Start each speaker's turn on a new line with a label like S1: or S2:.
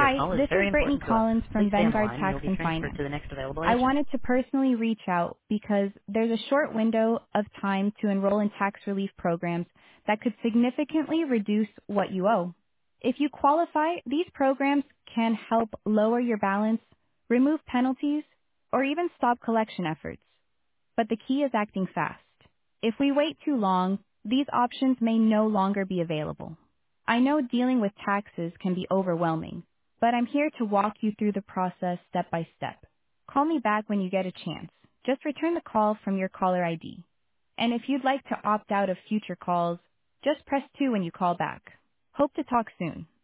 S1: Your
S2: Hi,
S1: call is
S2: this
S1: very
S2: is Brittany
S1: important to us.
S2: Collins
S1: Please
S2: from
S1: stay on the
S2: Vanguard
S1: line and
S2: Tax
S1: you'll be
S2: and
S1: transferred
S2: Finance.
S1: to the next available
S2: I
S1: agent.
S2: wanted to personally reach out because there's a short window of time to enroll in tax relief programs that could significantly reduce what you owe. If you qualify, these programs can help lower your balance, remove penalties, or even stop collection efforts. But the key is acting fast. If we wait too long, these options may no longer be available. I know dealing with taxes can be overwhelming, but I'm here to walk you through the process step by step. Call me back when you get a chance. Just return the call from your caller ID. And if you'd like to opt out of future calls, just press 2 when you call back. Hope to talk soon.